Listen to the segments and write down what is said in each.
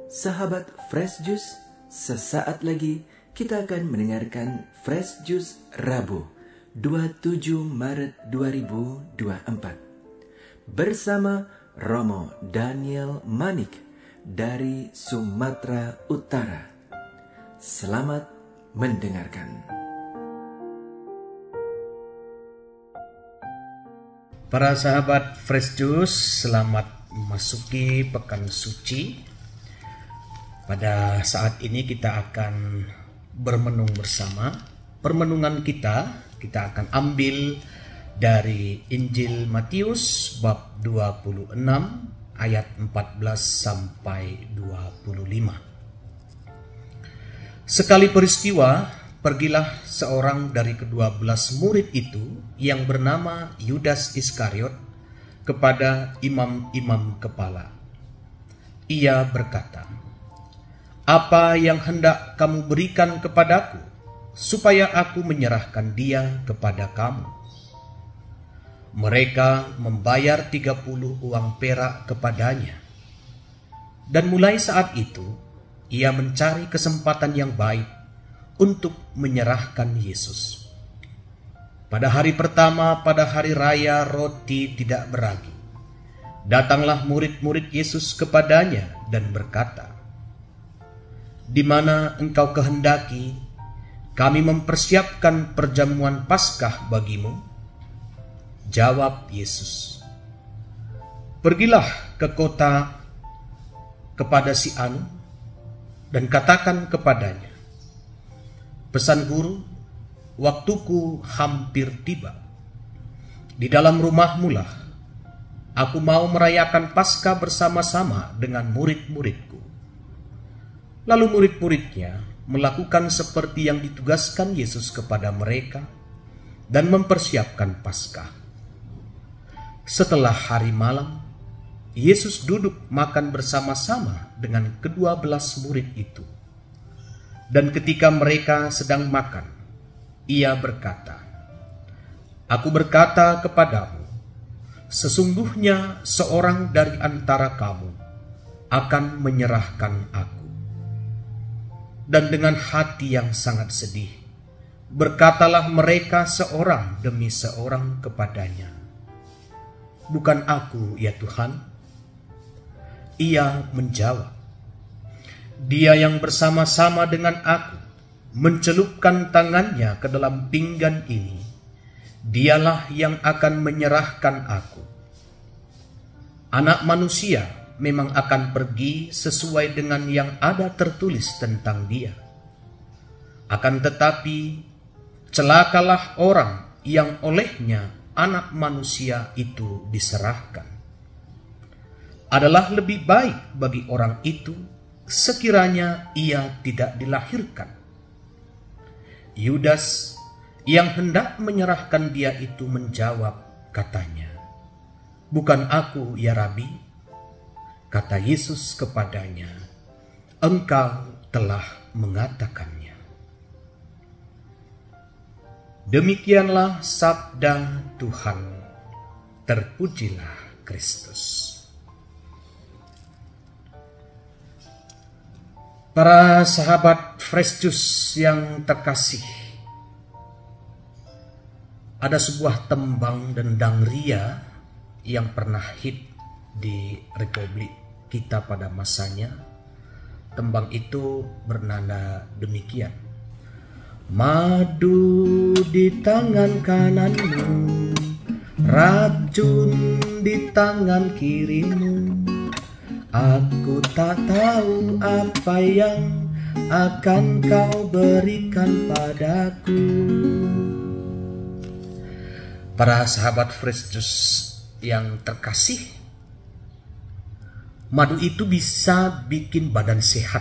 Sahabat Fresh Juice, sesaat lagi kita akan mendengarkan Fresh Juice Rabu 27 Maret 2024 bersama Romo Daniel Manik dari Sumatera Utara. Selamat mendengarkan. Para sahabat Fresh Juice, selamat memasuki pekan suci. Pada saat ini kita akan bermenung bersama. Permenungan kita akan ambil dari Injil Matius bab 26 ayat 14 sampai 25. Sekali peristiwa, pergilah seorang dari ke-12 murid itu yang bernama Yudas Iskariot kepada imam-imam kepala. Ia berkata, "Apa yang hendak kamu berikan kepadaku, supaya aku menyerahkan dia kepada kamu?" Mereka membayar 30 uang perak kepadanya. Dan mulai saat itu, ia mencari kesempatan yang baik untuk menyerahkan Yesus. Pada hari pertama, pada hari raya roti tidak beragi, datanglah murid-murid Yesus kepadanya dan berkata, "Di mana engkau kehendaki kami mempersiapkan perjamuan Paskah bagimu?" Jawab Yesus, "Pergilah ke kota kepada si Anu dan katakan kepadanya, pesan guru, waktuku hampir tiba. Di dalam rumahmu lah aku mau merayakan Paskah bersama-sama dengan murid-muridku." Lalu murid-muridnya melakukan seperti yang ditugaskan Yesus kepada mereka dan mempersiapkan Paskah. Setelah hari malam, Yesus duduk makan bersama-sama dengan ke-12 murid itu. Dan ketika mereka sedang makan, ia berkata, "Aku berkata kepadamu, sesungguhnya seorang dari antara kamu akan menyerahkan aku." Dan dengan hati yang sangat sedih, berkatalah mereka seorang demi seorang kepadanya, "Bukan aku, ya Tuhan?" Ia menjawab, "Dia yang bersama-sama dengan aku mencelupkan tangannya ke dalam pinggan ini, dialah yang akan menyerahkan aku. Anak manusia memang akan pergi sesuai dengan yang ada tertulis tentang dia. Akan tetapi, celakalah orang yang olehnya anak manusia itu diserahkan. Adalah lebih baik bagi orang itu sekiranya ia tidak dilahirkan." Yudas yang hendak menyerahkan dia itu menjawab, katanya, "Bukan aku, ya Rabi." Kata Yesus kepadanya, "Engkau telah mengatakannya." Demikianlah sabda Tuhan. Terpujilah Kristus. Para sahabat Fresh Juice yang terkasih, ada sebuah tembang dendang ria yang pernah hit di Republik kita pada masanya. Tembang itu bernada demikian: "Madu di tangan kananmu, racun di tangan kirimu. Aku tak tahu apa yang akan kau berikan padaku." Para sahabat Fresh Juice yang terkasih, madu itu bisa bikin badan sehat.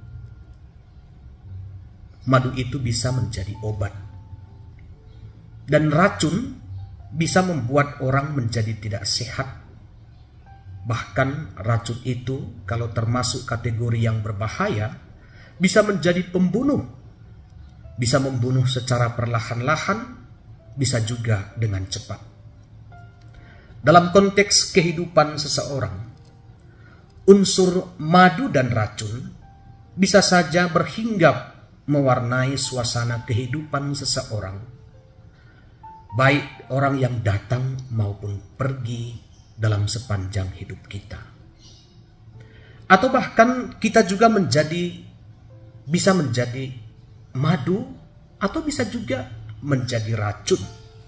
Madu itu bisa menjadi obat. Dan racun bisa membuat orang menjadi tidak sehat. Bahkan racun itu kalau termasuk kategori yang berbahaya, bisa menjadi pembunuh. Bisa membunuh secara perlahan-lahan, bisa juga dengan cepat. Dalam konteks kehidupan seseorang, unsur madu dan racun bisa saja berhinggap mewarnai suasana kehidupan seseorang, baik orang yang datang maupun pergi dalam sepanjang hidup kita. Atau bahkan kita juga bisa menjadi madu atau bisa juga menjadi racun.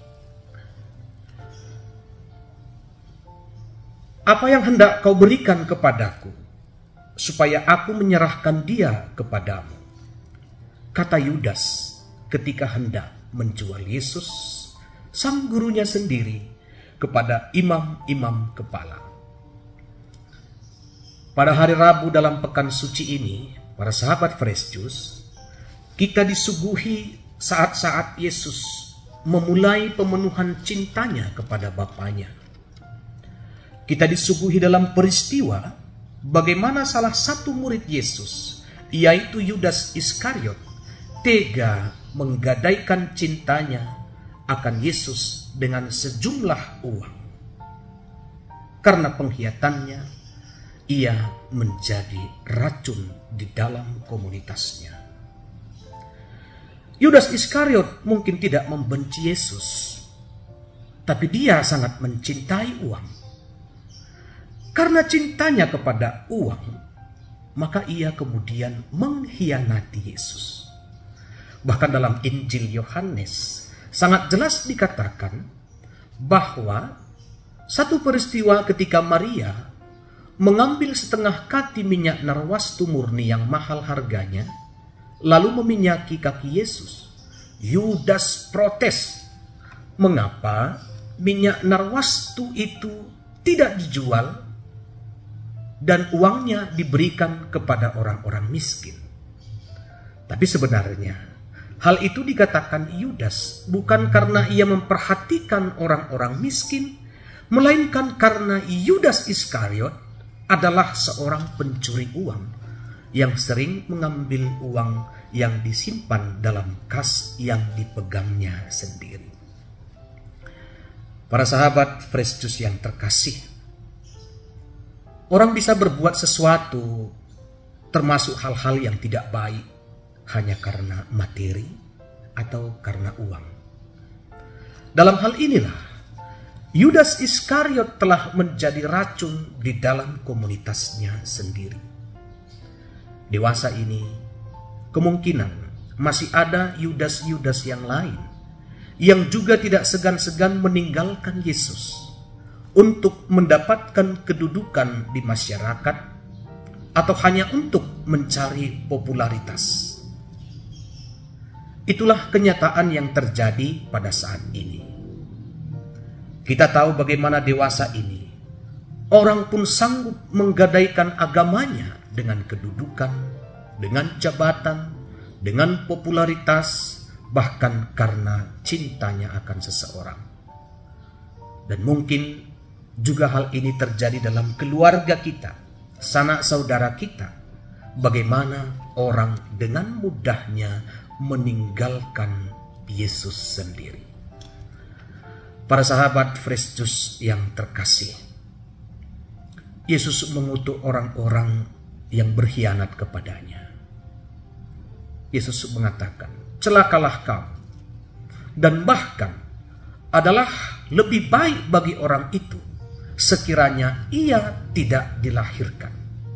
Apa yang hendak kau berikan kepadaku, supaya aku menyerahkan dia kepadamu? Kata Yudas ketika hendak menjual Yesus, sang gurunya sendiri, kepada imam-imam kepala. Pada hari Rabu dalam pekan suci ini, para sahabat Fresh Juice, kita disuguhi saat-saat Yesus memulai pemenuhan cintanya kepada Bapanya. Kita disuguhi dalam peristiwa bagaimana salah satu murid Yesus, yaitu Yudas Iskariot, tega menggadaikan cintanya akan Yesus dengan sejumlah uang. Karena pengkhianatannya, ia menjadi racun di dalam komunitasnya. Yudas Iskariot mungkin tidak membenci Yesus, tapi dia sangat mencintai uang. Karena cintanya kepada uang, maka ia kemudian mengkhianati Yesus. Bahkan dalam Injil Yohanes sangat jelas dikatakan bahwa satu peristiwa ketika Maria mengambil setengah kati minyak narwastu murni yang mahal harganya, lalu meminyaki kaki Yesus. Yudas protes, mengapa minyak narwastu itu tidak dijual dan uangnya diberikan kepada orang-orang miskin. Tapi sebenarnya hal itu dikatakan Yudas bukan karena ia memperhatikan orang-orang miskin, melainkan karena Yudas Iskariot adalah seorang pencuri uang yang sering mengambil uang yang disimpan dalam kas yang dipegangnya sendiri. Para sahabat Fresh Juice yang terkasih, orang bisa berbuat sesuatu termasuk hal-hal yang tidak baik hanya karena materi atau karena uang. Dalam hal inilah Yudas Iskariot telah menjadi racun di dalam komunitasnya sendiri. Dewasa ini kemungkinan masih ada Yudas-Yudas yang lain yang juga tidak segan-segan meninggalkan Yesus untuk mendapatkan kedudukan di masyarakat atau hanya untuk mencari popularitas. Itulah kenyataan yang terjadi pada saat ini. Kita tahu bagaimana dewasa ini orang pun sanggup menggadaikan agamanya dengan kedudukan, dengan jabatan, dengan popularitas, bahkan karena cintanya akan seseorang. Dan mungkin juga hal ini terjadi dalam keluarga kita, sanak saudara kita. Bagaimana orang dengan mudahnya meninggalkan Yesus sendiri. Para sahabat Fresh Juice yang terkasih, Yesus mengutuk orang-orang yang berkhianat kepadanya. Yesus mengatakan, celakalah kau, dan bahkan adalah lebih baik bagi orang itu sekiranya ia tidak dilahirkan.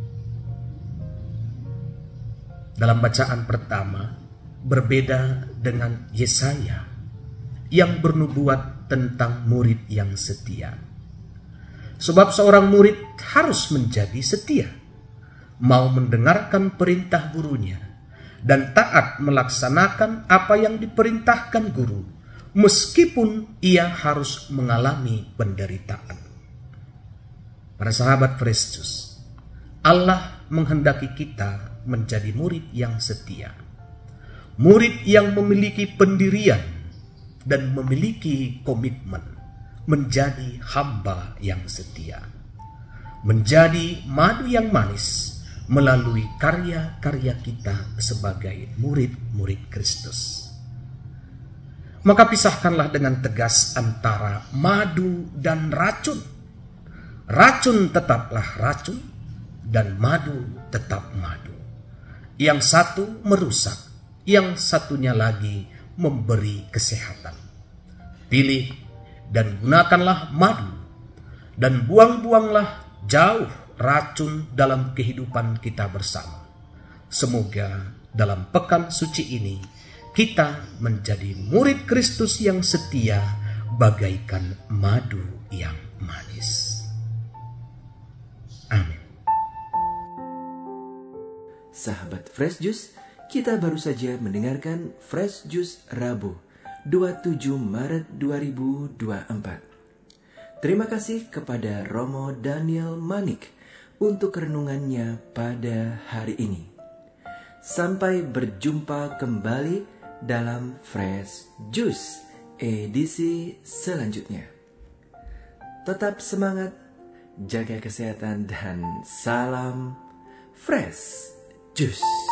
Dalam bacaan pertama, berbeda dengan Yesaya yang bernubuat tentang murid yang setia. Sebab seorang murid harus menjadi setia, mau mendengarkan perintah gurunya, dan taat melaksanakan apa yang diperintahkan guru, meskipun ia harus mengalami penderitaan. Para sahabat Fresh Juice, Allah menghendaki kita menjadi murid yang setia, murid yang memiliki pendirian dan memiliki komitmen menjadi hamba yang setia, menjadi madu yang manis melalui karya-karya kita sebagai murid-murid Kristus. Maka pisahkanlah dengan tegas antara madu dan racun. Racun tetaplah racun, dan madu tetap madu. Yang satu merusak, yang satunya lagi memberi kesehatan. Pilih dan gunakanlah madu, dan buang-buanglah jauh racun dalam kehidupan kita bersama. Semoga dalam pekan suci ini kita menjadi murid Kristus yang setia bagaikan madu yang manis. Amin. Sahabat Fresh Juice, kita baru saja mendengarkan Fresh Juice Rabu 27 Maret 2024. Terima kasih kepada Romo Daniel Manik untuk renungannya pada hari ini. Sampai berjumpa kembali dalam Fresh Juice edisi selanjutnya. Tetap semangat, jaga kesehatan, dan salam Fresh Juice.